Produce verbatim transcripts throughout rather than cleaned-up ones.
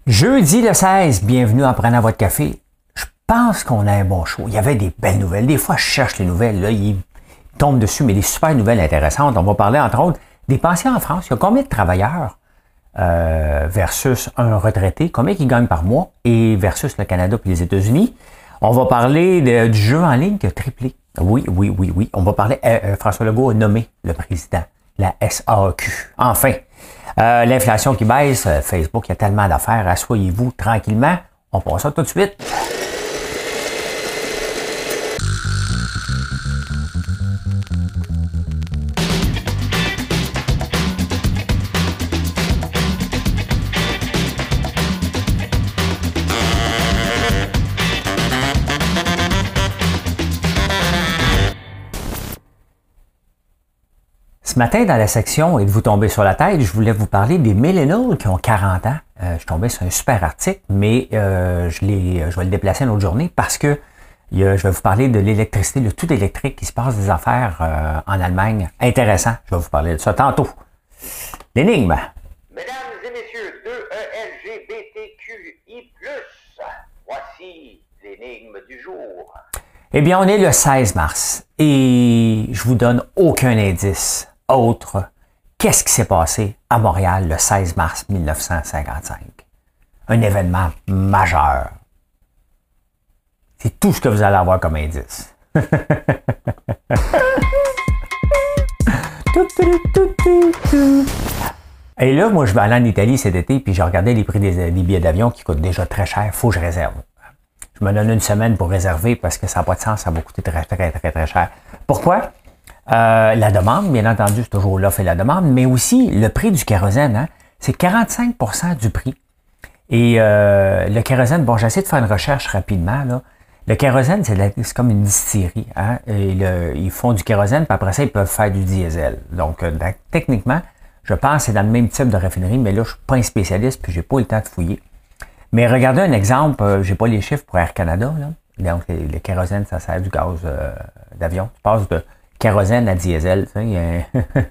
Jeudi le seize, bienvenue en prenant votre café. Je pense qu'on a un bon show. Il y avait des belles nouvelles. Des fois, je cherche les nouvelles. Là, ils tombent dessus, mais des super nouvelles intéressantes. On va parler, entre autres, des pensions en France. Il y a combien de travailleurs euh, versus un retraité? Combien ils gagnent par mois? Et versus le Canada et les États-Unis. On va parler de, du jeu en ligne qui a triplé. Oui, oui, oui, oui. On va parler... Euh, François Legault a nommé le président, la S A A Q. Enfin, euh, l'inflation qui baisse, Facebook, il y a tellement d'affaires. Asseyez-vous tranquillement. On passe ça tout de suite. Ce matin, dans la section « Êtes-vous tombé sur la tête », je voulais vous parler des millennials qui ont quarante ans. Euh, je suis tombé sur un super article, mais euh, je, l'ai, je vais le déplacer une autre journée parce que il y a, je vais vous parler de l'électricité, le tout électrique, qui se passe des affaires euh, en Allemagne. Intéressant, je vais vous parler de ça tantôt. L'énigme. Mesdames et messieurs, deux E L G B T Q I plus, voici l'énigme du jour. Eh bien, on est le seize mars et je vous donne aucun indice autre. Qu'est-ce qui s'est passé à Montréal le seize mars mille neuf cent cinquante-cinq? Un événement majeur. C'est tout ce que vous allez avoir comme indice. Et là, moi, je vais aller en Italie cet été, puis j'ai regardé les prix des, des billets d'avion qui coûtent déjà très cher. Il faut que je réserve. Je me donne une semaine pour réserver parce que ça n'a pas de sens, ça va coûter très, très, très, très cher. Pourquoi? Euh, la demande, bien entendu, c'est toujours l'offre et la demande, mais aussi le prix du kérosène, hein, c'est quarante-cinq pour cent du prix. Et euh, le kérosène, bon, j'essaie de faire une recherche rapidement, là. Le kérosène, c'est, la, c'est comme une distillerie. Hein, et le, ils font du kérosène, puis après ça, ils peuvent faire du diesel. Donc, euh, techniquement, je pense que c'est dans le même type de raffinerie, mais là, je suis pas un spécialiste, puis j'ai pas eu le temps de fouiller. Mais regardez un exemple, euh, j'ai pas les chiffres pour Air Canada, là. Donc, le kérosène, ça sert du gaz euh, d'avion. Tu passes de kérosène à diesel, tu sais.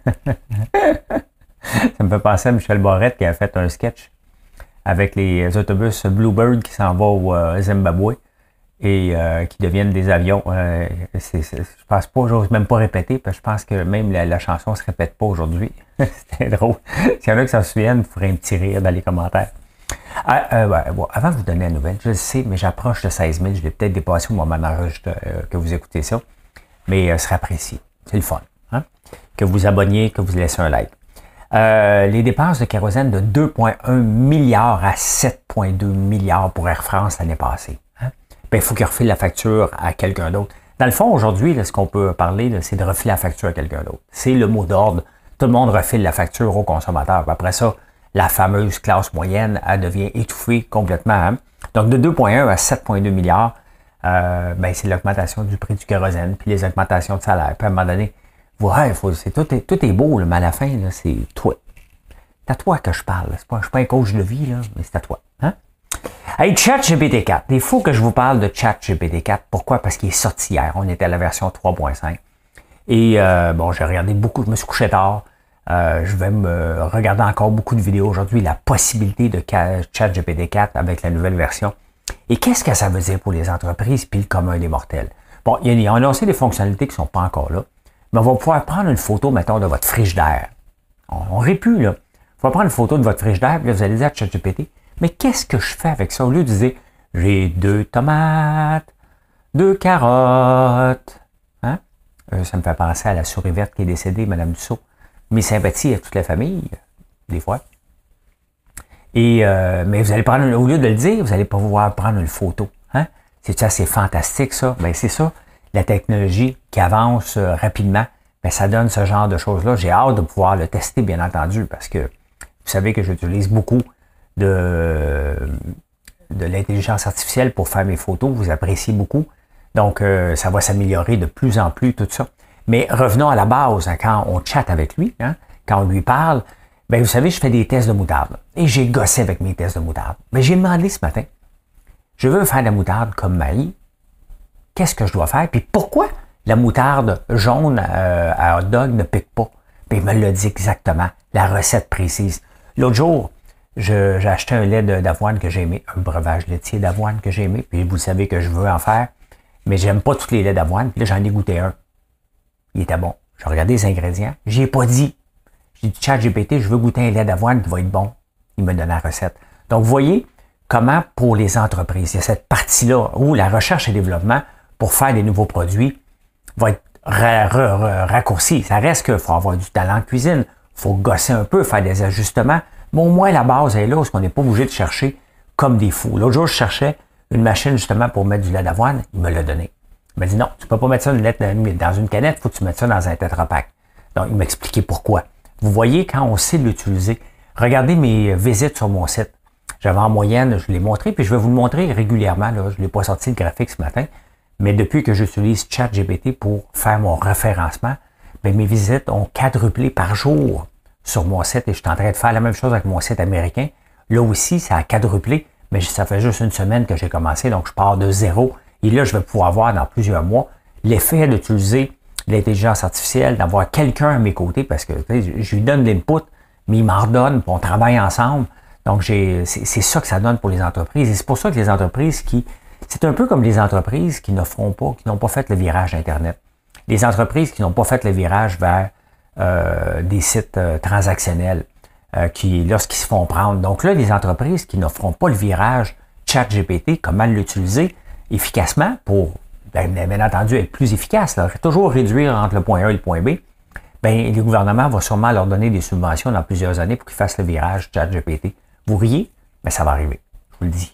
Ça me fait penser à Michel Barrette qui a fait un sketch avec les autobus Bluebird qui s'en vont au euh, Zimbabwe et euh, qui deviennent des avions. Euh, c'est, c'est, je pense pas, j'ose même pas répéter, parce que je pense que même la, la chanson se répète pas aujourd'hui. C'était drôle. S'il y en a qui s'en souviennent, vous ferez un petit rire dans les commentaires. Ah, euh, ouais, bon, avant de vous donner la nouvelle, je le sais, mais j'approche de seize mille, je vais peut-être dépasser au moment d'enregistrer euh, que vous écoutez ça, mais euh, ce sera apprécié. C'est le fun. Hein? Que vous abonniez, que vous laissez un like. Euh, les dépenses de kérosène de deux virgule un milliards à sept virgule deux milliards pour Air France l'année passée. Hein? Ben, il faut qu'il refile la facture à quelqu'un d'autre. Dans le fond, aujourd'hui, là, ce qu'on peut parler, là, c'est de refiler la facture à quelqu'un d'autre. C'est le mot d'ordre. Tout le monde refile la facture au consommateur. Puis après ça, la fameuse classe moyenne, elle devient étouffée complètement. Hein? Donc, de deux virgule un à sept virgule deux milliards, euh, ben, c'est l'augmentation du prix du kérosène, puis les augmentations de salaire. Puis à un moment donné, ouais, faut, c'est, tout, est, tout est beau, là, mais à la fin, là, c'est toi. C'est à toi que je parle. C'est pas, je suis pas un coach de vie, là, mais c'est à toi. Hein? Hey, ChatGPT quatre. Il faut que je vous parle de ChatGPT quatre. Pourquoi? Parce qu'il est sorti hier. On était à la version trois virgule cinq. Et euh, bon, j'ai regardé beaucoup, je me suis couché tard. Euh, je vais me regarder encore beaucoup de vidéos aujourd'hui, la possibilité de ChatGPT quatre avec la nouvelle version. Et qu'est-ce que ça veut dire pour les entreprises puis le commun des mortels? Bon, il y a annoncé des fonctionnalités qui ne sont pas encore là, mais on va pouvoir prendre une photo, mettons, de votre frigidaire. On, on aurait pu, là. On va prendre une photo de votre frigidaire, puis là, vous allez dire à ChatGPT, mais qu'est-ce que je fais avec ça? Au lieu de dire, j'ai deux tomates, deux carottes. Hein? Euh, ça me fait penser à la souris verte qui est décédée, Mme Dussault. Mes sympathies à toute la famille, des fois. Et euh, mais vous allez prendre, au lieu de le dire, vous allez pouvoir prendre une photo. Hein? C'est assez fantastique, ça. Ben c'est ça, la technologie qui avance euh, rapidement, ben ça donne ce genre de choses-là. J'ai hâte de pouvoir le tester, bien entendu, parce que vous savez que j'utilise beaucoup de, de l'intelligence artificielle pour faire mes photos. Vous appréciez beaucoup. Donc, euh, ça va s'améliorer de plus en plus, tout ça. Mais revenons à la base, hein, quand on chatte avec lui, hein, quand on lui parle, ben vous savez, je fais des tests de moutarde. Et j'ai gossé avec mes tests de moutarde. Mais j'ai demandé ce matin, je veux faire de la moutarde comme Marie. Qu'est-ce que je dois faire? Puis pourquoi la moutarde jaune euh, à hot dog ne pique pas? Puis il me l'a dit exactement, la recette précise. L'autre jour, Je, j'ai acheté un lait de, d'avoine que j'ai aimé, un breuvage laitier d'avoine que j'ai aimé, puis vous savez que je veux en faire, mais j'aime pas tous les laits d'avoine, puis là, j'en ai goûté un. Il était bon. J'ai regardé les ingrédients, j'y ai pas dit. J'ai dit, ChatGPT, je veux goûter un lait d'avoine qui va être bon. Il me donne la recette. Donc, vous voyez comment pour les entreprises, il y a cette partie-là où la recherche et développement pour faire des nouveaux produits va être ra- ra- ra- raccourcie. Ça reste qu'il faut avoir du talent en cuisine, il faut gosser un peu, faire des ajustements, mais au moins la base est là, parce qu'on n'est pas obligé de chercher comme des fous. L'autre jour, je cherchais une machine justement pour mettre du lait d'avoine, il me l'a donné. Il m'a dit non, tu peux pas mettre ça dans une canette, il faut que tu mettes ça dans un Tetra Pak. Donc, il m'a expliqué pourquoi. Vous voyez, quand on sait l'utiliser, regardez mes visites sur mon site. J'avais en moyenne, je l'ai montré, puis je vais vous le montrer régulièrement. Là. Je ne l'ai pas sorti le graphique ce matin, mais depuis que j'utilise ChatGPT pour faire mon référencement, bien, mes visites ont quadruplé par jour sur mon site et je suis en train de faire la même chose avec mon site américain. Là aussi, ça a quadruplé, mais ça fait juste une semaine que j'ai commencé, donc je pars de zéro. Et là, je vais pouvoir voir dans plusieurs mois l'effet d'utiliser l'intelligence artificielle, d'avoir quelqu'un à mes côtés, parce que je lui donne l'input, mais il m'en redonne, puis on travaille ensemble. Donc, j'ai, c'est, c'est ça que ça donne pour les entreprises. Et c'est pour ça que les entreprises qui... C'est un peu comme les entreprises qui ne feront pas, qui n'ont pas fait le virage Internet. Les entreprises qui n'ont pas fait le virage vers euh, des sites euh, transactionnels, euh, qui, lorsqu'ils se font prendre. Donc là, les entreprises qui ne feront pas le virage ChatGPT, comment l'utiliser efficacement pour, bien, bien entendu, être plus efficace, là, toujours réduire entre le point A et le point B, bien, le gouvernement va sûrement leur donner des subventions dans plusieurs années pour qu'ils fassent le virage ChatGPT. Vous riez, mais ça va arriver, je vous le dis.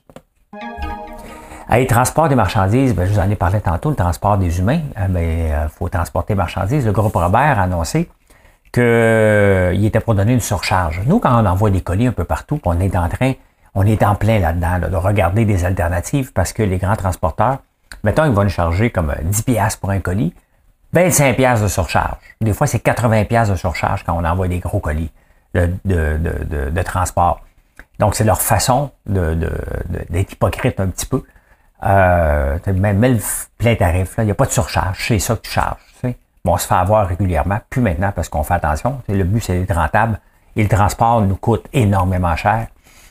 Hey, transport des marchandises, bien, je vous en ai parlé tantôt, le transport des humains, il euh, faut transporter des marchandises. Le groupe Robert a annoncé qu'il euh, était pour donner une surcharge. Nous, quand on envoie des colis un peu partout, on est en train, on est en plein là-dedans, là, de regarder des alternatives parce que les grands transporteurs, mettons, ils vont nous charger comme dix dollars pour un colis, vingt-cinq dollars de surcharge. Des fois, c'est quatre-vingts dollars de surcharge quand on envoie des gros colis de, de, de, de, de transport. Donc, c'est leur façon de, de, de, d'être hypocrite un petit peu. Euh, même, même plein tarif, là, il n'y a pas de surcharge, c'est ça que tu charges. Tu sais. Bon, on se fait avoir régulièrement, plus maintenant parce qu'on fait attention. Tu sais, le but, c'est d'être rentable et le transport nous coûte énormément cher.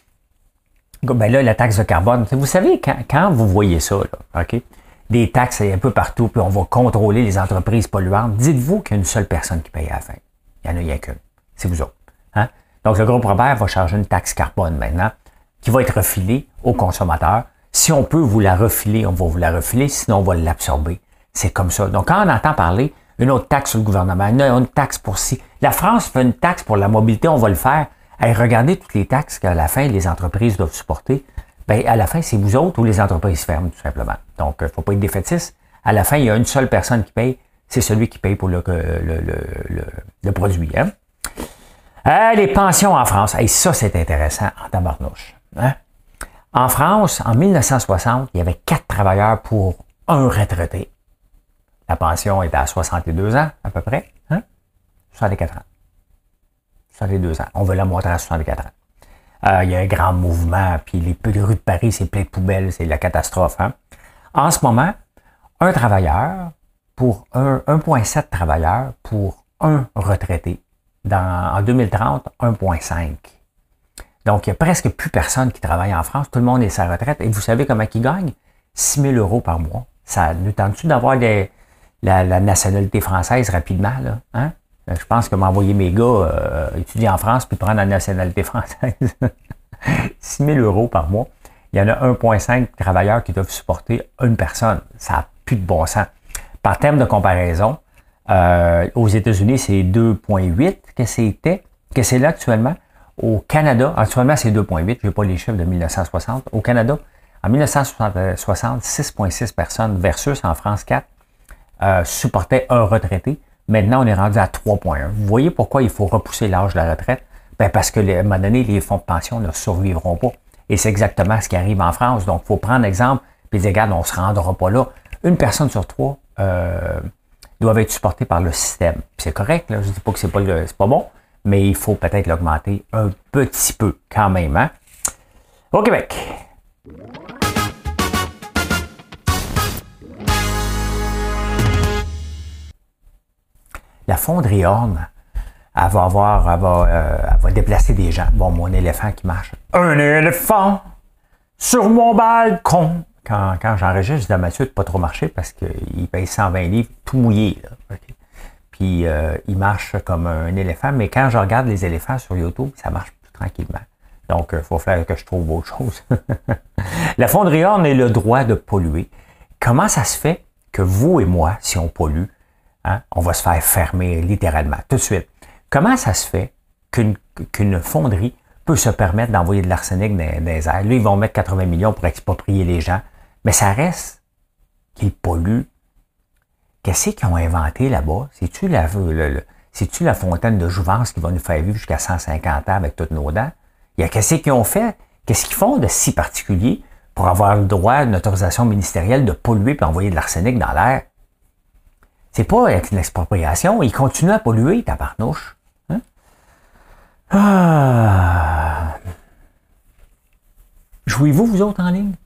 Ben là, la taxe de carbone, vous savez, quand, quand vous voyez ça, là, OK, des taxes un peu partout, puis on va contrôler les entreprises polluantes, dites-vous qu'il y a une seule personne qui paye à la fin. Il n'y en a rien qu'une. C'est vous autres. Hein? Donc, le groupe Robert va charger une taxe carbone maintenant qui va être refilée aux consommateurs. Si on peut vous la refiler, on va vous la refiler, sinon on va l'absorber. C'est comme ça. Donc, quand on entend parler une autre taxe sur le gouvernement, une, une taxe pour ci, la France fait une taxe pour la mobilité, on va le faire. Hey, regardez toutes les taxes qu'à la fin, les entreprises doivent supporter. Bien, à la fin, c'est vous autres ou les entreprises ferment, tout simplement. Donc, il ne faut pas être défaitiste. À la fin, il y a une seule personne qui paye, c'est celui qui paye pour le, le, le, le, le produit. Hein? Euh, les pensions en France. Hey, ça, c'est intéressant en tabarnouche. Hein? En France, en mille neuf cent soixante, il y avait quatre travailleurs pour un retraité. La pension était à soixante-deux ans, à peu près. Hein? soixante-quatre ans. soixante-deux ans. On veut la montrer à soixante-quatre ans. Euh, il y a un grand mouvement, puis les, les rues de Paris, c'est plein de poubelles, c'est la catastrophe. Hein? En ce moment, un travailleur pour un, un virgule sept travailleurs pour un retraité. Dans, en deux mille trente, un virgule cinq. Donc, il n'y a presque plus personne qui travaille en France. Tout le monde est à sa retraite. Et vous savez comment ils gagnent? six mille euros par mois. Ça nous tente-tu d'avoir des, la, la nationalité française rapidement? Là, hein? Je pense que m'envoyer mes gars euh, étudier en France puis prendre la nationalité française. six mille euros par mois. Il y en a un virgule cinq travailleurs qui doivent supporter une personne. Ça n'a plus de bon sens. Par terme de comparaison, euh, aux États-Unis, c'est deux virgule huit que c'était, que c'est là actuellement. Au Canada, actuellement, c'est deux virgule huit. Je n'ai pas les chiffres de mille neuf cent soixante. Au Canada, en mille neuf cent soixante, six virgule six personnes versus en France quatre euh, supportaient un retraité. Maintenant, on est rendu à trois virgule un. Vous voyez pourquoi il faut repousser l'âge de la retraite? Ben parce que, à un moment donné, les fonds de pension ne survivront pas. Et c'est exactement ce qui arrive en France. Donc, il faut prendre l'exemple et dire, regarde, on ne se rendra pas là. Une personne sur trois euh, doit être supportée par le système. Puis c'est correct, là. Je ne dis pas que c'est pas, c'est pas bon, mais il faut peut-être l'augmenter un petit peu quand même. Hein? Au Québec. La fonderie Horn elle va avoir, elle va, euh, elle va déplacer des gens. Bon, mon éléphant qui marche. Un éléphant sur mon balcon. Quand, quand j'enregistre, je dis à Mathieu de ne pas trop marcher parce qu'il paye cent vingt livres tout mouillé. Là. Okay. Puis euh, il marche comme un éléphant, mais quand je regarde les éléphants sur YouTube, ça marche plus tranquillement. Donc, il faut faire que je trouve autre chose. La fonderie Horn a le droit de polluer. Comment ça se fait que vous et moi, si on pollue, hein, on va se faire fermer littéralement, tout de suite? Comment ça se fait qu'une qu'une fonderie peut se permettre d'envoyer de l'arsenic dans, dans les airs? Là, ils vont mettre quatre-vingts millions pour exproprier les gens. Mais ça reste qu'ils polluent. Qu'est-ce qu'ils ont inventé là-bas? C'est-tu la, le, le, c'est-tu la fontaine de jouvence qui va nous faire vivre jusqu'à cent cinquante ans avec toutes nos dents? Il y a qu'est-ce qu'ils ont fait? Qu'est-ce qu'ils font de si particulier pour avoir le droit, une autorisation ministérielle de polluer et envoyer de l'arsenic dans l'air? C'est pas une expropriation. Ils continuent à polluer, tabarnouche. Hein? Ah. Jouez-vous, vous autres, en ligne?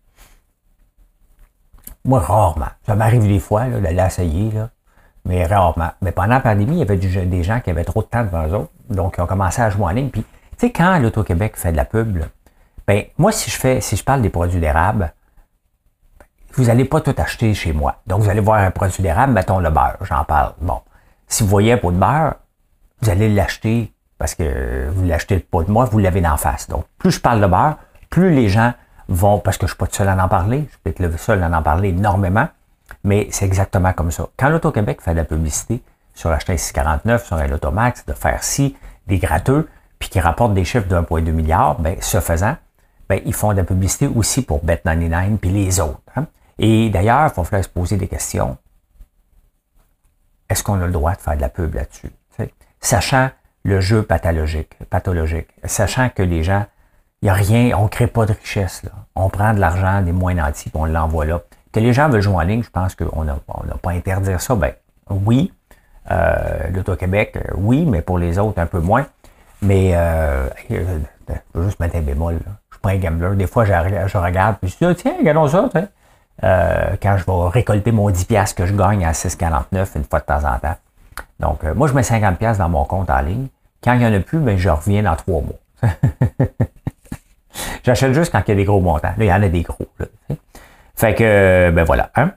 Moi, rarement. Ça m'arrive des fois là, de l'essayer, là, mais rarement. Mais pendant la pandémie, il y avait du, des gens qui avaient trop de temps devant eux autres, donc ils ont commencé à jouer en ligne. Puis, tu sais, quand l'Auto-Québec fait de la pub, là, ben, moi, si je fais, si je parle des produits d'érable, vous n'allez pas tout acheter chez moi. Donc, vous allez voir un produit d'érable, mettons le beurre, j'en parle. Bon. Si vous voyez un pot de beurre, vous allez l'acheter parce que vous l'achetez pas de moi, vous l'avez d'en face. Donc, plus je parle de beurre, plus les gens vont, parce que je ne suis pas tout seul à en parler, je suis peut-être le seul à en parler énormément, mais c'est exactement comme ça. Quand l'Auto-Québec fait de la publicité sur H T six quarante-neuf, sur un Automax, de faire ci, des gratteux, puis qui rapportent des chiffres de un virgule deux milliard, ben, ce faisant, ben, ils font de la publicité aussi pour Bet quatre-vingt-dix-neuf puis les autres. Hein? Et d'ailleurs, il va falloir se poser des questions. Est-ce qu'on a le droit de faire de la pub là-dessus? T'sais? Sachant le jeu pathologique, pathologique, sachant que les gens, il n'y a rien, on ne crée pas de richesse. Là. On prend de l'argent des moins nantis et on l'envoie là. Que les gens veulent jouer en ligne, je pense qu'on n'a on n'a pas à interdire ça. Ben oui, euh, l'Auto-Québec, oui, mais pour les autres, un peu moins. Mais euh, je veux juste mettre un bémol. Là. Je suis pas un gambler. Des fois, je, je regarde et je dis, tiens, regardons ça. Euh, quand je vais récolter mon dix piastres que je gagne à six quarante-neuf une fois de temps en temps. Donc, euh, moi, je mets cinquante piastres dans mon compte en ligne. Quand il n'y en a plus, ben, je reviens dans trois mois. J'achète juste quand il y a des gros montants. Là, il y en a des gros. Là, fait que, ben voilà. Hein?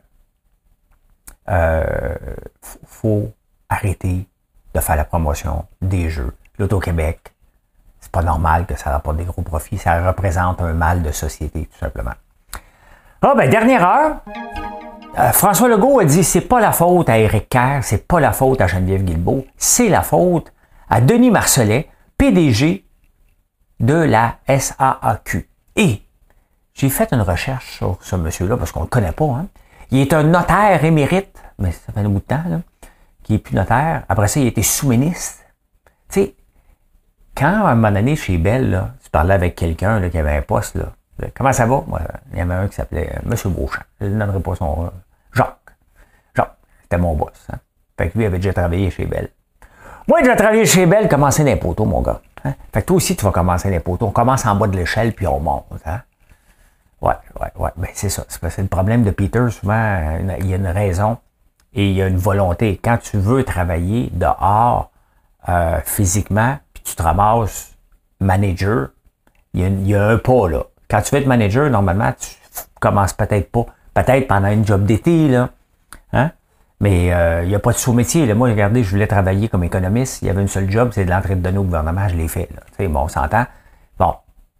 Euh, faut arrêter de faire la promotion des jeux. L'Auto-Québec, c'est pas normal que ça rapporte des gros profits. Ça représente un mal de société, tout simplement. Ah, ben, dernière heure. Euh, François Legault a dit c'est pas la faute à Éric Kerr, c'est pas la faute à Geneviève Guilbeault, c'est la faute à Denis Marcellet, P D G de la S A A Q. Et j'ai fait une recherche sur ce monsieur-là parce qu'on ne le connaît pas. Hein. Il est un notaire émérite, mais ça fait un bout de temps, là, qui est plus notaire. Après ça, il a été sous-ministre. Tu sais, quand à un moment donné, chez Bell, là, tu parlais avec quelqu'un là, qui avait un poste, là, comment ça va? Moi, il y avait un qui s'appelait M. Beauchamp. Je ne donnerai pas son... Euh, Jacques. Jacques, c'était mon boss. Hein. Fait que lui avait déjà travaillé chez Bell. Moi, j'ai déjà travaillé chez Bell, commencer dans les poteaux, mon gars. Hein? Fait que toi aussi, tu vas commencer dans les poteaux. On commence en bas de l'échelle, puis on monte. Hein? Ouais, ouais, ouais. Ben, c'est ça. C'est, c'est le problème de Peter. Souvent, il y a une raison et il y a une volonté. Quand tu veux travailler dehors, euh, physiquement, puis tu te ramasses manager, il y, a, il y a un pas, là. Quand tu veux être manager, normalement, tu commences peut-être pas. Peut-être pendant une job d'été, là. Hein? Mais il euh, n'y a pas de sous-métier. Là. Moi, regardez, je voulais travailler comme économiste. Il y avait une seule job, c'est de l'entrée de données au gouvernement. Je l'ai fait. Là. Tu sais, bon, on s'entend. Bon.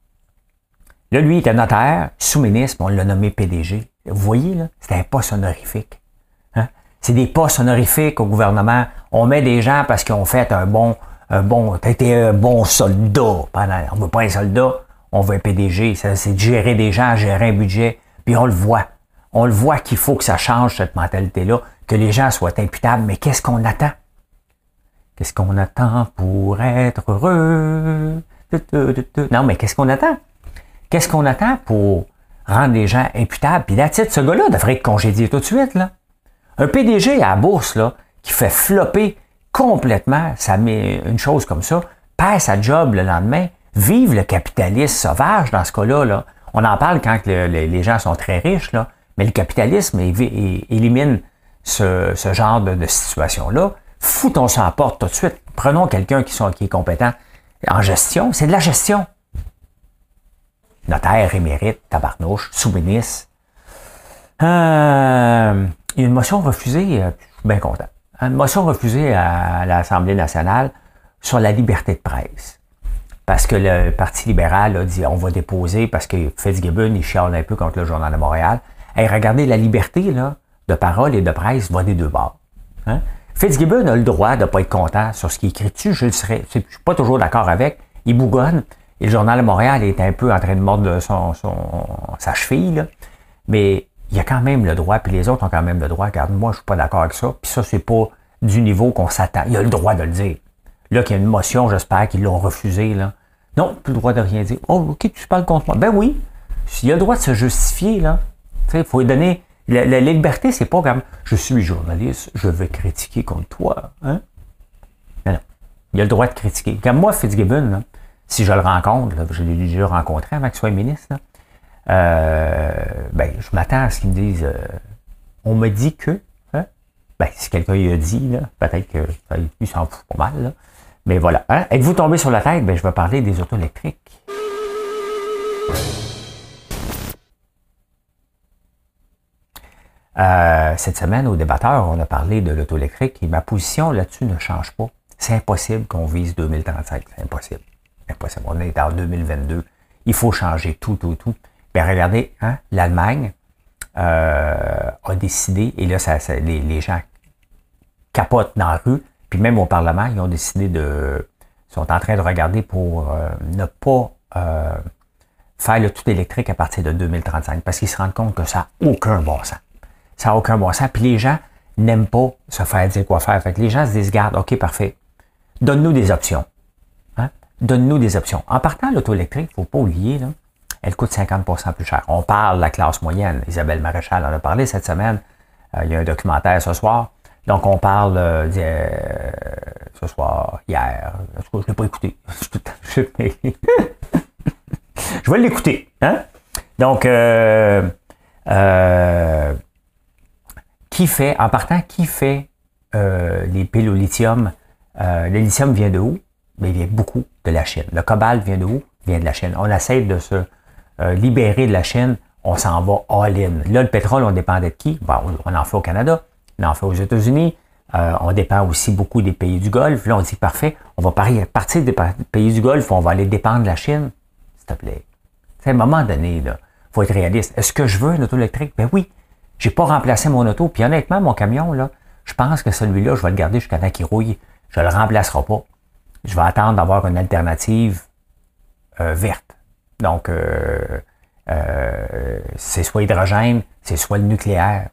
Là, lui, il était notaire, sous-ministre, on l'a nommé P D G. Vous voyez, là, c'était un poste honorifique. Hein? C'est des postes honorifiques au gouvernement. On met des gens parce qu'ils ont fait un bon... un bon, t'as été un bon soldat. Pendant, on veut pas un soldat, on veut un P D G. Ça, c'est de gérer des gens, gérer un budget. Puis on le voit. On le voit qu'il faut que ça change, cette mentalité-là, que les gens soient imputables. Mais qu'est-ce qu'on attend? Qu'est-ce qu'on attend pour être heureux? Non, mais qu'est-ce qu'on attend? Qu'est-ce qu'on attend pour rendre les gens imputables? Puis là, ce gars-là devrait être congédié tout de suite, là. Un P D G à la bourse, là, qui fait flopper complètement, ça met une chose comme ça, perd sa job le lendemain, vive le capitalisme sauvage dans ce cas-là, là. On en parle quand le, le, les gens sont très riches, là, mais le capitalisme é, é, élimine ce, ce genre de, de situation-là. Foutons ça à la porte tout de suite. Prenons quelqu'un qui, sont, qui est compétent en gestion. C'est de la gestion. Notaire, émérite, tabarnouche, sous-ministre. Euh, il y a une motion refusée, euh, je suis bien content. Une motion refusée à l'Assemblée nationale sur la liberté de presse. Parce que le Parti libéral a dit on va déposer, parce que Fitzgibbon, il chiale un peu contre le Journal de Montréal. Hey, regardez, la liberté là, de parole et de presse va des deux bords. Hein? Fitzgibbon a le droit de ne pas être content sur ce qui est écrit dessus. Je ne suis pas toujours d'accord avec. Il bougonne. Et le Journal de Montréal est un peu en train de mordre son, son, sa cheville. Là. Mais il a quand même le droit, puis les autres ont quand même le droit. Regarde, moi, je suis pas d'accord avec ça. Puis ça, c'est pas du niveau qu'on s'attend. Il a le droit de le dire. Là, qu'il y a une motion, j'espère qu'ils l'ont refusé. Là. Non, plus le droit de rien dire. Oh, OK, tu parles contre moi. Ben oui. Il a le droit de se justifier, là. Tu sais, il faut lui donner. La, la, la liberté, c'est pas comme je suis journaliste, je vais critiquer contre toi. Hein? Non, non. Il a le droit de critiquer. Comme moi, Fitzgibbon, là, si je le rencontre, là, je l'ai déjà rencontré avant qu'il soit ministre, là, euh, ben, je m'attends à ce qu'il me dise euh, on me dit que. Hein? Ben, si quelqu'un y a dit, là, peut-être qu'il s'en fout pas mal. Là. Mais voilà. Hein? Êtes-vous tombé sur la tête? Ben, je vais parler des autos électriques. Euh, cette semaine, au débatteur, on a parlé de l'auto électrique et ma position là-dessus ne change pas. C'est impossible qu'on vise deux mille trente-cinq. C'est impossible. Impossible. On est en deux mille vingt-deux. Il faut changer tout, tout, tout. Bien, regardez, hein, l'Allemagne euh, a décidé, et là, ça, ça, les, les gens capotent dans la rue, puis même au Parlement, ils ont décidé de... sont en train de regarder pour euh, ne pas euh, faire le tout électrique à partir de deux mille trente-cinq, parce qu'ils se rendent compte que ça n'a aucun bon sens. Ça n'a aucun bon sens. Puis les gens n'aiment pas se faire dire quoi faire. Fait que les gens se disent, garde, OK, parfait. Donne-nous des options. Hein? Donne-nous des options. En partant, l'auto électrique, il ne faut pas oublier, là, elle coûte cinquante pour cent plus cher. On parle de la classe moyenne. Isabelle Maréchal en a parlé cette semaine. Euh, il y a un documentaire ce soir. Donc, on parle euh, euh, ce soir, hier. En tout cas, je ne l'ai pas écouté. Je vais l'écouter. Hein? Donc, euh, euh, qui fait, en partant, qui fait euh, les piles au lithium? Euh, le lithium vient de où? Mais il vient beaucoup de la Chine. Le cobalt vient de où? Il vient de la Chine. On essaie de se euh, libérer de la Chine. On s'en va all-in. Là, le pétrole, on dépend de qui? Bon, on en fait au Canada. On en fait aux États-Unis. Euh, on dépend aussi beaucoup des pays du Golfe. Là, on dit, parfait, on va partir des pays du Golfe, on va aller dépendre de la Chine. S'il te plaît. À un moment donné, il faut être réaliste. Est-ce que je veux une auto électrique? Ben oui. J'ai pas remplacé mon auto. Puis honnêtement, mon camion, là, je pense que celui-là, je vais le garder jusqu'à temps qu'il rouille. Je le remplacerai pas. Je vais attendre d'avoir une alternative euh, verte. Donc, euh, euh, c'est soit hydrogène, c'est soit le nucléaire.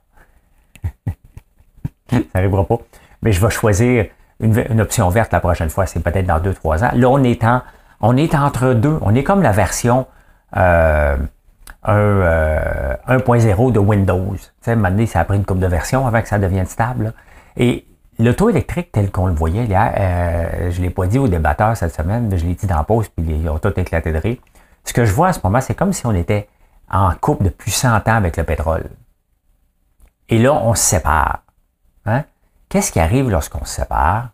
Ça n'arrivera pas. Mais je vais choisir une, une option verte la prochaine fois. C'est peut-être dans deux trois ans. Là, on est, en, on est entre deux. On est comme la version euh, un, euh, un point zéro de Windows. Tu sais, à un moment donné, ça a pris une couple de versions avant que ça devienne stable. Là. Et l'auto électrique, tel qu'on le voyait hier, euh, je ne l'ai pas dit aux débatteurs cette semaine, mais je l'ai dit dans la pause, puis ils ont tout éclaté de rire. Ce que je vois à ce moment, c'est comme si on était en couple depuis cent ans avec le pétrole. Et là, on se sépare. Hein? Qu'est-ce qui arrive lorsqu'on se sépare?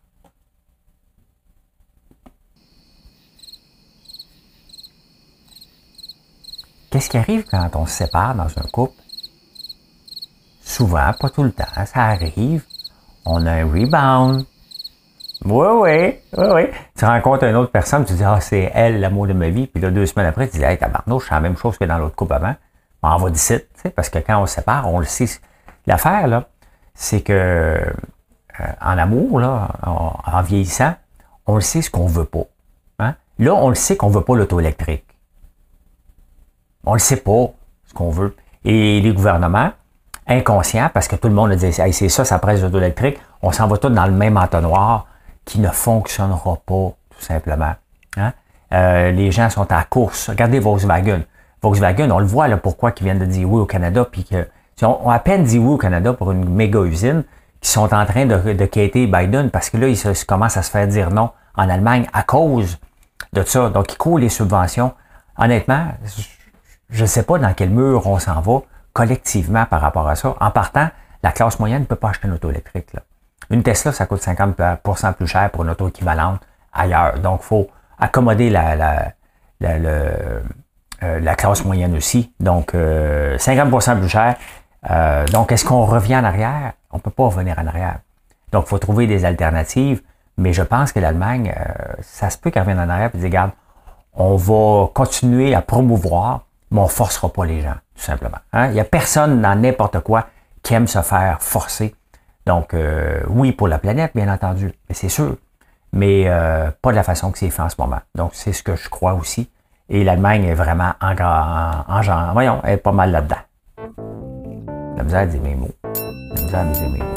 Qu'est-ce qui arrive quand on se sépare dans un couple? Souvent, pas tout le temps, ça arrive. On a un rebound. Oui, oui, oui, oui. Tu rencontres une autre personne, tu dis, ah, c'est elle, l'amour de ma vie. Puis là, deux semaines après, tu dis, hey, tabarnouche, c'est la même chose que dans l'autre couple avant. On va d'ici, tu sais, parce que quand on se sépare, on le sait. L'affaire, là, c'est que, euh, en amour, là, en, en vieillissant, on le sait ce qu'on veut pas. Hein? Là, on le sait qu'on veut pas l'auto électrique. On le sait pas, ce qu'on veut. Et les gouvernements, inconscients, parce que tout le monde a dit, hey, c'est ça, ça presse l'auto électrique, on s'en va tous dans le même entonnoir qui ne fonctionnera pas, tout simplement. Hein? Euh, les gens sont à la course. Regardez Volkswagen. Volkswagen, on le voit, là, pourquoi ils viennent de dire oui au Canada, puis que, on a à peine dit oui au Canada pour une méga usine, qui sont en train de, de quitter Biden, parce que là, ils, se, ils commencent à se faire dire non en Allemagne à cause de ça. Donc, ils courent les subventions. Honnêtement, je ne sais pas dans quel mur on s'en va collectivement par rapport à ça. En partant, la classe moyenne ne peut pas acheter une auto électrique. Là. Une Tesla, ça coûte cinquante pour cent plus cher pour une auto équivalente ailleurs. Donc, il faut accommoder la, la, la, le, euh, la classe moyenne aussi. Donc, euh, cinquante pour cent plus cher. Euh, donc, est-ce qu'on revient en arrière? On ne peut pas revenir en arrière. Donc, il faut trouver des alternatives. Mais je pense que l'Allemagne, euh, ça se peut qu'elle revienne en arrière et dire, regarde, on va continuer à promouvoir, mais on ne forcera pas les gens, tout simplement. Hein? Il n'y a personne dans n'importe quoi qui aime se faire forcer. Donc, euh, oui, pour la planète, bien entendu, mais c'est sûr. Mais euh, pas de la façon que c'est fait en ce moment. Donc, c'est ce que je crois aussi. Et l'Allemagne est vraiment en, en, en genre, voyons, elle est pas mal là-dedans. La misère à dire mes mots. La misère à dire mes mots.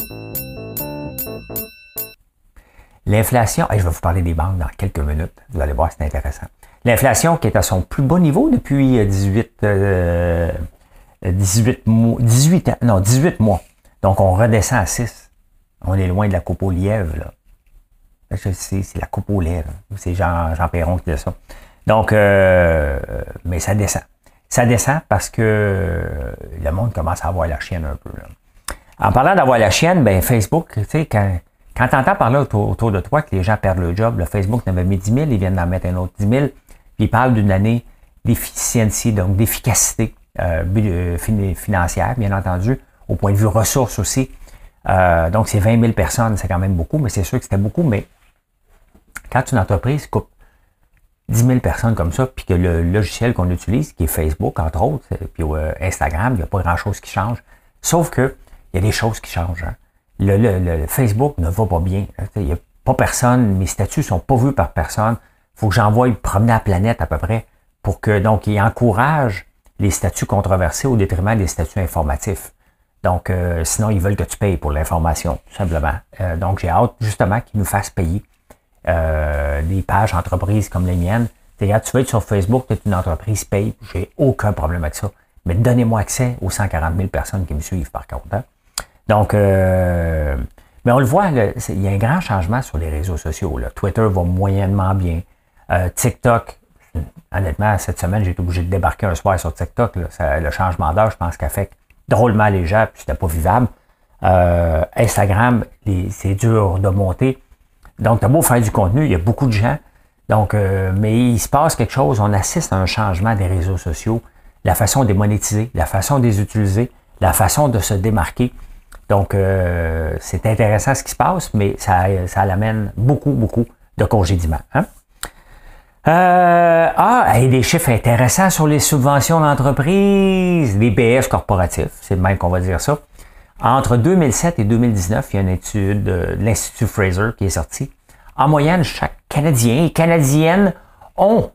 L'inflation, et je vais vous parler des banques dans quelques minutes, vous allez voir, c'est intéressant. L'inflation qui est à son plus bas niveau depuis dix-huit, euh, dix-huit mois, dix-huit ans, non, dix-huit mois. Donc, on redescend à six. On est loin de la coupe aux lièvres, là. Je sais, c'est la coupe aux lèvres. C'est Jean, Jean Perron qui dit ça. Donc, euh, mais ça descend. Ça descend parce que le monde commence à avoir la chienne un peu, là. En parlant d'avoir la chienne, ben Facebook, tu sais, quand... Quand tu entends parler autour, autour de toi que les gens perdent leur job, le Facebook n'avait mis dix mille, ils viennent d'en mettre un autre dix mille, puis ils parlent d'une année d'efficiency, donc d'efficacité euh, financière, bien entendu, au point de vue ressources aussi. Euh, donc, c'est vingt mille personnes, c'est quand même beaucoup, mais c'est sûr que c'était beaucoup, mais quand une entreprise coupe dix mille personnes comme ça, puis que le logiciel qu'on utilise, qui est Facebook, entre autres, puis euh, Instagram, il n'y a pas grand-chose qui change, sauf que il y a des choses qui changent, hein. Le, le, le Facebook ne va pas bien. Il n'y a pas personne, mes statuts ne sont pas vus par personne. Il faut que j'envoie promener la planète à peu près pour que, donc, il encourage les statuts controversés au détriment des statuts informatifs. Donc, euh, sinon, ils veulent que tu payes pour l'information, tout simplement. Euh, donc, j'ai hâte, justement, qu'ils nous fassent payer euh, des pages entreprises comme les miennes. C'est-à-dire, tu veux être sur Facebook, tu es une entreprise, paye, j'ai aucun problème avec ça. Mais donnez-moi accès aux cent quarante mille personnes qui me suivent, par contre, hein. Donc, euh, mais on le voit, là, il y a un grand changement sur les réseaux sociaux, là. Twitter va moyennement bien. Euh, TikTok, honnêtement, cette semaine, j'ai été obligé de débarquer un soir sur TikTok, là. Ça, le changement d'heure, je pense, qu'affecte drôlement les gens, puis c'était pas vivable. Euh, Instagram, les, c'est dur de monter. Donc, t'as beau faire du contenu, il y a beaucoup de gens. Donc, euh, mais il se passe quelque chose, on assiste à un changement des réseaux sociaux, la façon de les monétiser, la façon de les utiliser, la façon de se démarquer. Donc, euh, c'est intéressant ce qui se passe, mais ça, ça l'amène beaucoup, beaucoup de congédiements. Hein? Euh, ah, et des chiffres intéressants sur les subventions d'entreprise, les B S corporatifs, c'est le même qu'on va dire ça. Entre deux mille sept et deux mille dix-neuf, il y a une étude de l'Institut Fraser qui est sortie. En moyenne, chaque Canadien et Canadienne ont,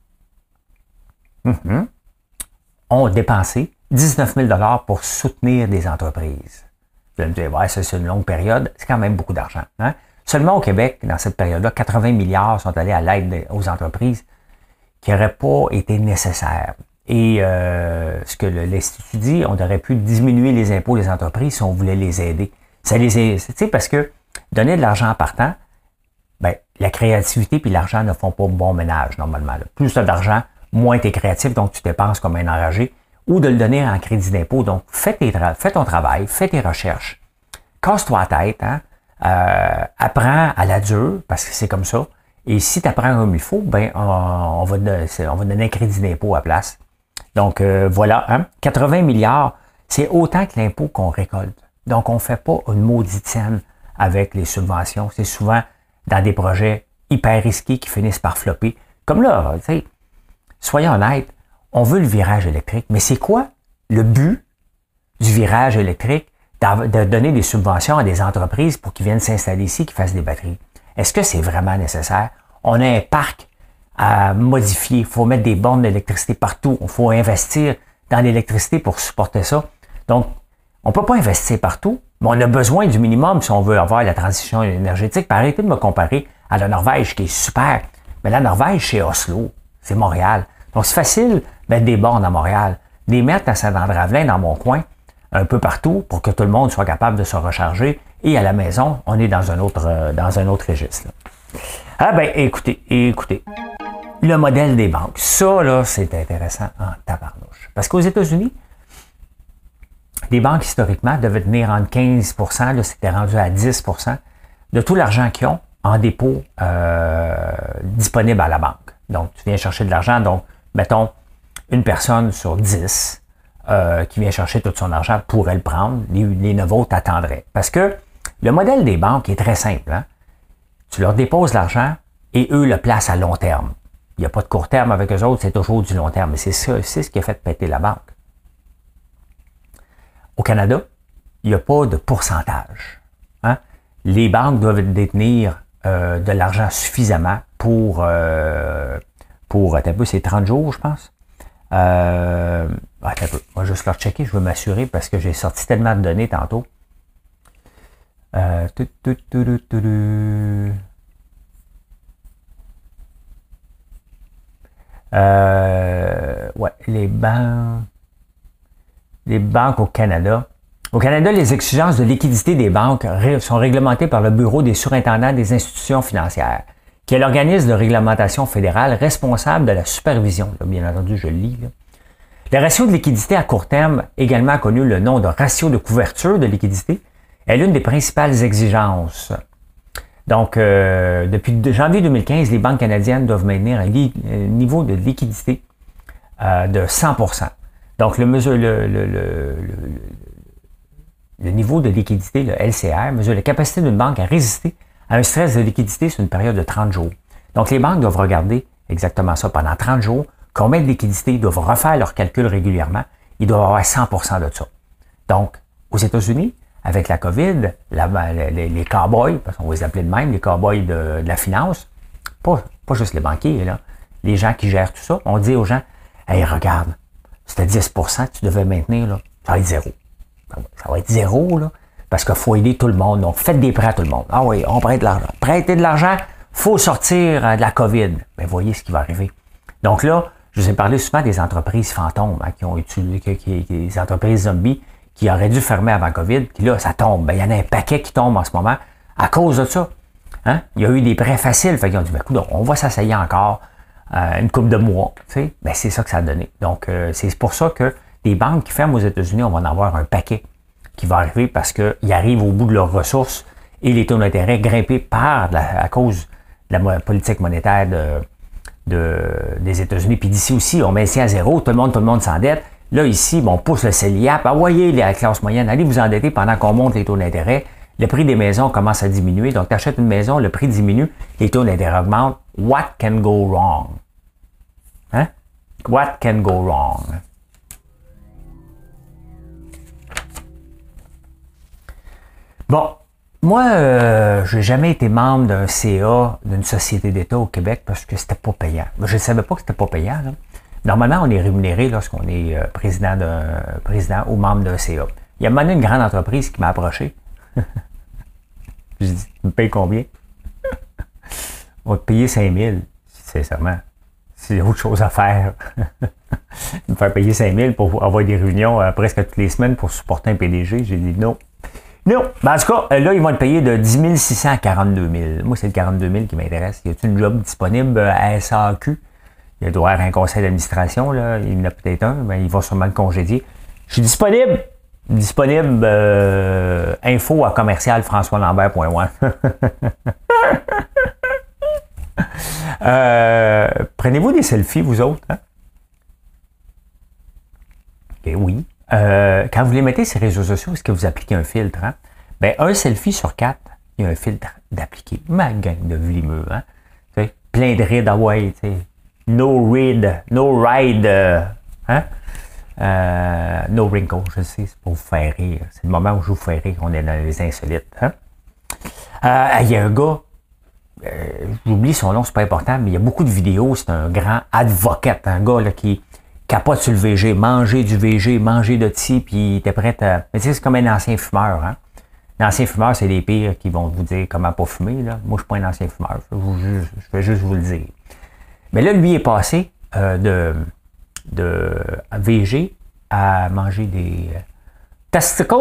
mm-hmm, ont dépensé dix-neuf mille dollars pour soutenir des entreprises. Vous allez me dire, ouais, ça c'est une longue période, c'est quand même beaucoup d'argent. Hein? Seulement au Québec, dans cette période-là, quatre-vingts milliards sont allés à l'aide aux entreprises qui n'auraient pas été nécessaires. Et euh, ce que le, l'Institut dit, on aurait pu diminuer les impôts des entreprises si on voulait les aider. Ça les aide, tu sais, parce que donner de l'argent en partant, ben, la créativité puis l'argent ne font pas bon ménage normalement. Là. Plus tu as d'argent, moins tu es créatif, donc tu dépenses comme un enragé. Ou de le donner en crédit d'impôt. Donc, fais, tes tra- fais ton travail, fais tes recherches, casse-toi la tête, hein? euh, apprends à la dure, parce que c'est comme ça. Et si tu apprends comme il faut, ben on, on, va, on va donner un crédit d'impôt à la place. Donc, euh, voilà, hein? quatre-vingts milliards, c'est autant que l'impôt qu'on récolte. Donc, on ne fait pas une maudite scène avec les subventions. C'est souvent dans des projets hyper risqués qui finissent par flopper. Comme là, tu sais, soyons honnêtes, on veut le virage électrique, mais c'est quoi le but du virage électrique, de donner des subventions à des entreprises pour qu'ils viennent s'installer ici, qu'ils fassent des batteries? Est-ce que c'est vraiment nécessaire? On a un parc à modifier, il faut mettre des bornes d'électricité partout, il faut investir dans l'électricité pour supporter ça. Donc, on ne peut pas investir partout, mais on a besoin du minimum si on veut avoir la transition énergétique. Puis arrêtez de me comparer à la Norvège qui est super, mais la Norvège, c'est Oslo, c'est Montréal. Donc, c'est facile de mettre des bornes à Montréal, les mettre à Saint-André-Avelin dans mon coin, un peu partout, pour que tout le monde soit capable de se recharger. Et à la maison, on est dans un autre, euh, dans un autre registre. Là. Ah ben, écoutez, écoutez. Le modèle des banques. Ça, là, c'est intéressant en tabarnouche. Parce qu'aux États-Unis, des banques, historiquement, devaient tenir entre quinze pour cent, là, c'était rendu à dix pour cent de tout l'argent qu'ils ont en dépôt euh, disponible à la banque. Donc, tu viens chercher de l'argent, donc, mettons, une personne sur dix euh, qui vient chercher tout son argent pourrait le prendre, les, les neuf autres attendraient. Parce que le modèle des banques est très simple. Hein? Tu leur déposes l'argent et eux le placent à long terme. Il n'y a pas de court terme avec eux autres, c'est toujours du long terme. Et c'est ça, c'est ce qui a fait péter la banque. Au Canada, il n'y a pas de pourcentage. Hein? Les banques doivent détenir euh, de l'argent suffisamment pour, euh, pour attends un peu, c'est trente jours, je pense. Euh, attends un peu, moi, je vais juste leur checker, je veux m'assurer parce que j'ai sorti tellement de données tantôt. Euh, tu, tu, tu, tu, tu, tu. Euh, ouais, les banques. Les banques au Canada. Au Canada, les exigences de liquidité des banques sont réglementées par le Bureau des surintendants des institutions financières, qui est l'organisme de réglementation fédérale responsable de la supervision. Là, bien entendu, je le lis. Là. Le ratio de liquidité à court terme, également connu le nom de ratio de couverture de liquidité, est l'une des principales exigences. Donc, euh, depuis janvier deux mille quinze, les banques canadiennes doivent maintenir un, li- un niveau de liquidité euh, de cent pour cent. Donc, le, mesure, le, le, le, le, le niveau de liquidité, le L C R, mesure la capacité d'une banque à résister à un stress de liquidité sur une période de trente jours. Donc, les banques doivent regarder exactement ça pendant trente jours, combien de liquidité, ils doivent refaire leurs calculs régulièrement, ils doivent avoir cent pour cent de ça. Donc, aux États-Unis, avec la COVID, la, les, les cow-boys, parce qu'on va les appeler de même, les cow-boys de, de la finance, pas, pas juste les banquiers, là, les gens qui gèrent tout ça, on dit aux gens, « Hey, regarde, c'était dix pour cent que tu devais maintenir, là, ça va être zéro. » Ça va être zéro, là, parce qu'il faut aider tout le monde. Donc, faites des prêts à tout le monde. Ah oui, on prête de l'argent. Prêter de l'argent, il faut sortir de la COVID. Bien, voyez ce qui va arriver. Donc là, je vous ai parlé souvent des entreprises fantômes, hein, qui ont utilisé, qui, qui, qui, des entreprises zombies qui auraient dû fermer avant COVID, puis là, ça tombe. Bien, il y en a un paquet qui tombe en ce moment à cause de ça. Hein? Il y a eu des prêts faciles. Fait qu'ils ont dit, ben, écoute, on va s'asseyer encore euh, une couple de mois. Tu sais? Ben, c'est ça que ça a donné. Donc, euh, c'est pour ça que les banques qui ferment aux États-Unis, on va en avoir un paquet qui va arriver parce qu'ils arrivent au bout de leurs ressources et les taux d'intérêt grimpés par la, à cause de la politique monétaire de, de, des États-Unis. Puis d'ici aussi, on maintient à zéro, tout le monde, tout le monde s'endette. Là, ici, bon, on pousse le C E L I A P. Ah, voyez, la classe moyenne, allez vous endetter pendant qu'on monte les taux d'intérêt. Le prix des maisons commence à diminuer. Donc, tu achètes une maison, le prix diminue, les taux d'intérêt augmentent. What can go wrong? Hein? What can go wrong? Bon, moi, euh, je n'ai jamais été membre d'un C A, d'une société d'État au Québec parce que c'était pas payant. Je ne savais pas que c'était pas payant, là. Normalement, on est rémunéré lorsqu'on est euh, président d'un président ou membre d'un C A. Il y a un moment donné, une grande entreprise qui m'a approché. J'ai dit, tu me payes combien? On va te payer cinq mille, sincèrement. C'est autre chose à faire. Me faire payer cinq mille pour avoir des réunions euh, presque toutes les semaines pour supporter un P D G. J'ai dit non. Non. Ben, en tout cas, là, ils vont te payer de dix mille six cents à quarante-deux mille. Moi, c'est le quarante-deux mille qui m'intéresse. Y a-t-il une job disponible à S A Q? Il doit y avoir un conseil d'administration, là. Il y en a peut-être un, mais il va sûrement le congédier. Je suis disponible. Disponible euh, info à commercial françois lambert point one. euh, Prenez-vous des selfies, vous autres? Hein? Okay, oui. Euh, quand vous les mettez sur les réseaux sociaux, est-ce que vous appliquez un filtre? Hein? Ben, un selfie sur quatre, il y a un filtre d'appliquer. Ma gang de vlimeux, hein? T'sais, plein de rides, ah ouais, t'sais. No ride, no ride, euh, hein? Euh, no wrinkle, je sais, c'est pour vous faire rire. C'est le moment où je vous fais rire, on est dans les insolites. Hein? Euh, il y a un gars, euh, j'oublie son nom, c'est pas important, mais il y a beaucoup de vidéos, c'est un grand advocate, un gars là, qui capote sur le V G, manger du V G, manger de ti, puis il était prêt à... Mais tu sais, c'est comme un ancien fumeur, hein? L'ancien fumeur, c'est les pires qui vont vous dire comment pas fumer, là. Moi, je suis pas un ancien fumeur, je, vous, je, je vais juste vous le dire. Mais là, lui est passé euh, de, de V G à manger des euh, testicles.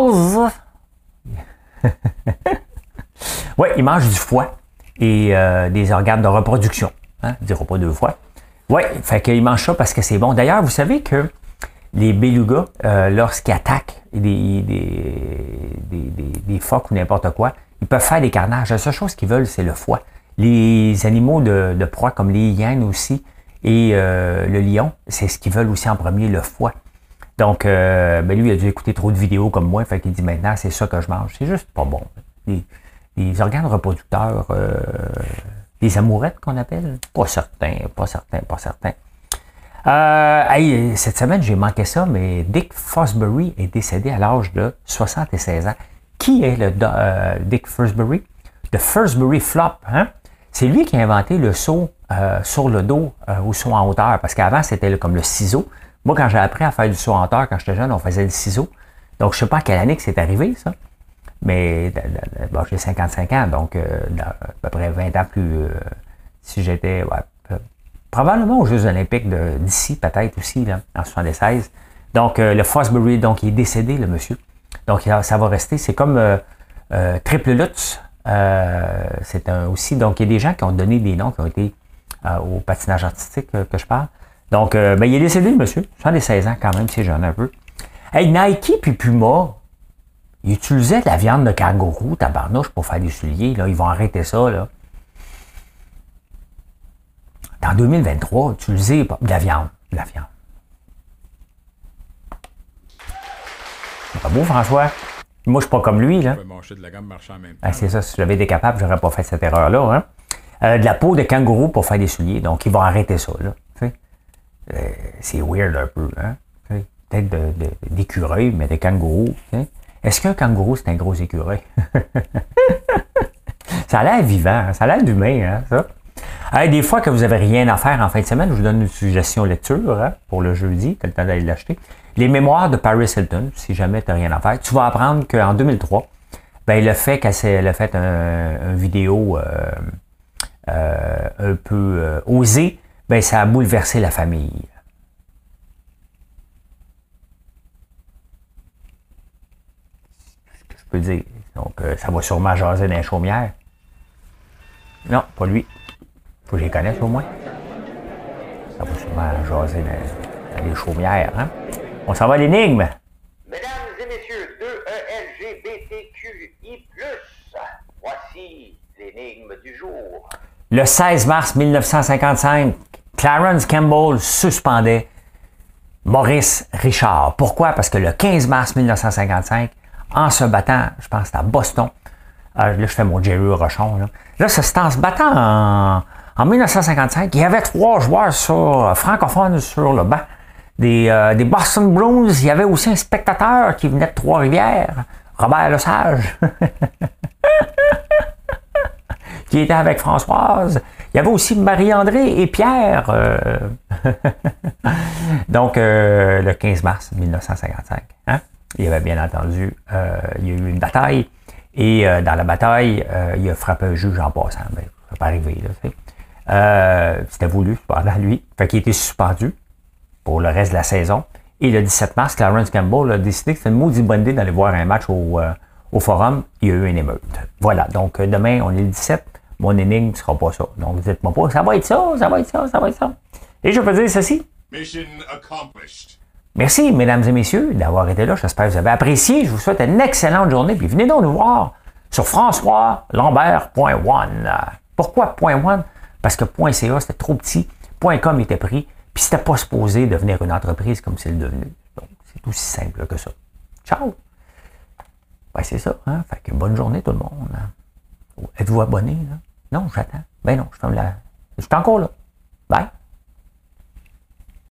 Oui, il mange du foie et euh, des organes de reproduction. Hein? Il ne dira pas deux fois. Oui, fait qu'il mange ça parce que c'est bon. D'ailleurs, vous savez que les belugas, euh, lorsqu'ils attaquent des, des, des, des, des phoques ou n'importe quoi, ils peuvent faire des carnages. La seule chose qu'ils veulent, c'est le foie. Les animaux de, de proie, comme les hyènes aussi, et euh, le lion, c'est ce qu'ils veulent aussi en premier, le foie. Donc, euh, ben lui, il a dû écouter trop de vidéos comme moi, fait qu'il dit maintenant, c'est ça que je mange. C'est juste pas bon. Les, les organes reproducteurs, euh, les amourettes qu'on appelle, pas certain, pas certain, pas certain. Euh, hey, cette semaine, j'ai manqué ça, mais Dick Fosbury est décédé à l'âge de soixante-seize ans. Qui est le euh, Dick Fosbury? Le Fosbury Flop, hein? C'est lui qui a inventé le saut euh, sur le dos euh, ou saut en hauteur, parce qu'avant, c'était le, comme le ciseau. Moi, quand j'ai appris à faire du saut en hauteur, quand j'étais jeune, on faisait le ciseau. Donc, je ne sais pas à quelle année que c'est arrivé, ça. Mais bon, j'ai cinquante-cinq ans, donc euh, à peu près vingt ans plus... Euh, si j'étais... Ouais, probablement aux Jeux olympiques d'ici, peut-être aussi, là, en soixante-seize. Donc, euh, le Fosbury, donc, il est décédé, le monsieur. Donc, ça va rester. C'est comme euh, euh, Triple Lutz. Euh, c'est un, aussi... Donc, il y a des gens qui ont donné des noms qui ont été euh, au patinage artistique euh, que je parle. Donc, euh, ben, il est décédé, le monsieur. soixante-seize ans, quand même, c'est jeune un peu. Hey, Nike puis Puma, ils utilisaient de la viande de kangourou, tabarnouche, pour faire des souliers. Là. Ils vont arrêter ça, là. En deux mille vingt-trois, utiliser de la viande. De la viande. C'est pas beau, François? Moi, je suis pas comme lui, là. De la gamme marchand en même temps. Ah, c'est ça, si j'avais été capable, j'aurais pas fait cette erreur-là. Hein? Euh, de la peau de kangourou pour faire des souliers. Donc, ils vont arrêter ça, là. Euh, c'est weird un peu, hein? Peut-être de, de, d'écureuil, mais de kangourou. T'sais. Est-ce qu'un kangourou, c'est un gros écureuil? Ça a l'air vivant, hein? Ça a l'air d'humain, hein, ça. Hey, des fois que vous n'avez rien à faire en fin de semaine, je vous donne une suggestion lecture hein, pour le jeudi, tu as le temps d'aller l'acheter. Les mémoires de Paris Hilton, si jamais tu n'as rien à faire. Tu vas apprendre qu'en deux mille trois, ben, le fait qu'elle a fait un, un vidéo euh, euh, un peu euh, osée, ben, ça a bouleversé la famille. Je peux dire. Donc, euh, ça va sûrement jaser dans les chaumières. Non, pas lui. Faut que je les connaisse au moins. Ça va sûrement jaser dans, dans les chaumières. Hein? On s'en va à l'énigme. Mesdames et messieurs, deux E L G B T Q I plus, voici l'énigme du jour. Le seize mars mille neuf cent cinquante-cinq, Clarence Campbell suspendait Maurice Richard. Pourquoi? Parce que le quinze mars mille neuf cent cinquante-cinq, en se battant, je pense que c'était à Boston, euh, là je fais mon Jerry Rochon, là, là c'est en se battant en, en mille neuf cent cinquante-cinq, il y avait trois joueurs sur, francophones sur le banc des, euh, des Boston Bruins. Il y avait aussi un spectateur qui venait de Trois-Rivières, Robert Lesage, qui était avec Françoise. Il y avait aussi Marie-André et Pierre. Euh... Donc, euh, le quinze mars mille neuf cent cinquante-cinq. Hein? Il y avait bien entendu, euh, il y a eu une bataille. Et euh, dans la bataille, euh, il a frappé un juge en passant. Ben, ça peut pas arriver. Là, tu sais. euh, c'était voulu, pendant lui. Fait qu'il était suspendu pour le reste de la saison. Et le dix-sept mars, Clarence Campbell a décidé que c'était une maudite bonne idée d'aller voir un match au, euh, au Forum. Il y a eu une émeute. Voilà. Donc, euh, demain, on est le dix-sept. Mon énigme ne sera pas ça. Donc, dites-moi pas, ça va être ça, ça va être ça, ça va être ça. Et je peux dire ceci. Mission accomplished. Merci, mesdames et messieurs, d'avoir été là. J'espère que vous avez apprécié. Je vous souhaite une excellente journée. Puis venez donc nous voir sur françois lambert point one. Pourquoi .one? Parce que .ca, c'était trop petit. .com était pris. Puis c'était pas supposé devenir une entreprise comme c'est le devenu. Donc, c'est aussi simple que ça. Ciao! Ben, c'est ça, hein? Fait que bonne journée tout le monde. Êtes-vous abonné, là? Non, j'attends. Ben non, je ferme la... Je suis encore là. Bye!